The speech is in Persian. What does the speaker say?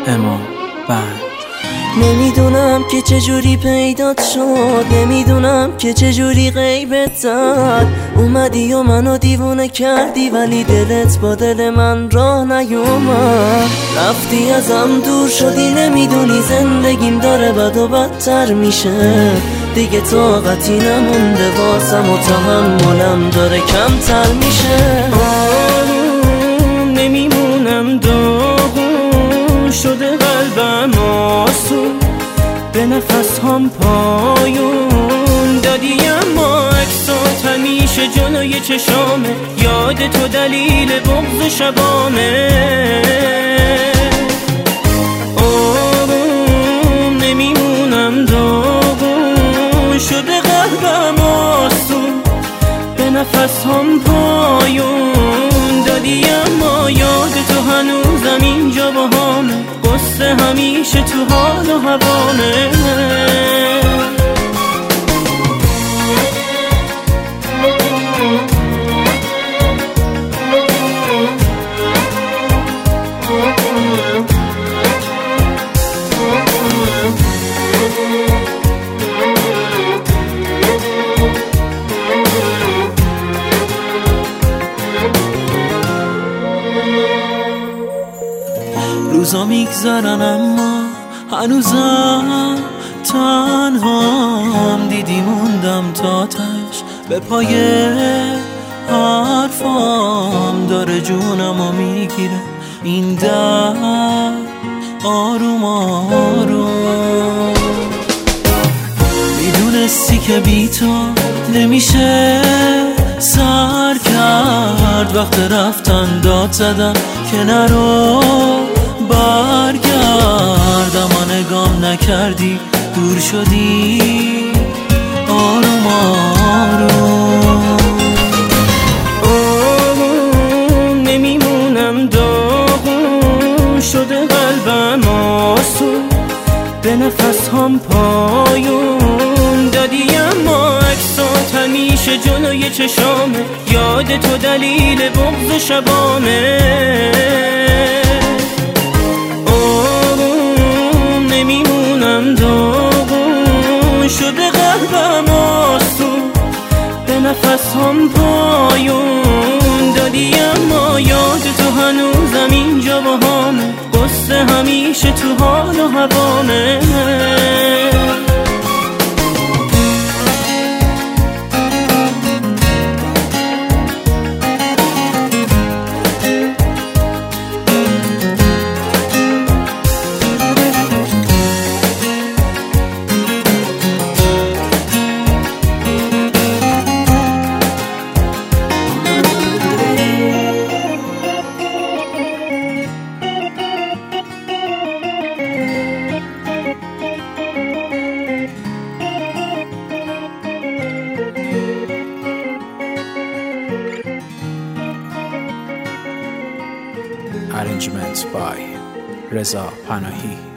امام بند. نمیدونم که چجوری پیدات شد، نمیدونم که چجوری غیبت زد. اومدی و منو دیوونه کردی ولی دلت با دل من راه نیومد. رفتی ازم دور شدی، نمیدونی زندگیم داره بد و بدتر میشه. دیگه طاقتی نمونده واسم و تحملم داره کمتر میشه. نمیمونم داغون شده قلبم آسون، به نفس هم پایون دادی اما عکسات همیشه جلوی چشامه. یاد تو دلیل بغض شبامه. آروم نمیمونم داغون شده قلبم آسون، به نفس هم پایون دادی اما یاد تو هنوزم اینجا با همه. قصه همیشه تو حال و هوامه. روزا میگذرن اما هنوزم تنهام. دیدی موندم تا تش به پای حرفام. داره جونمو میگیره این در آروم آروم. میدونستی که بی تو نمیشه سر کرد. وقت رفتن داد زدم که نرو برگرد. اما نگام نکردی دور شدی آروم آروم. آروم نمیمونم داغون شده قلبم آسون، به نفس هم پایون دادی اما عکسات همیشه جلوی چشامه. یاد تو دلیل بغض شبامه. نمیمونم داغون شده قلبم آسون، به نفس هم پایون دادی اما یاد تو هنوزم اینجا با همه. قصه همیشه تو حال و هوامه. Arrangements by Reza Panahi.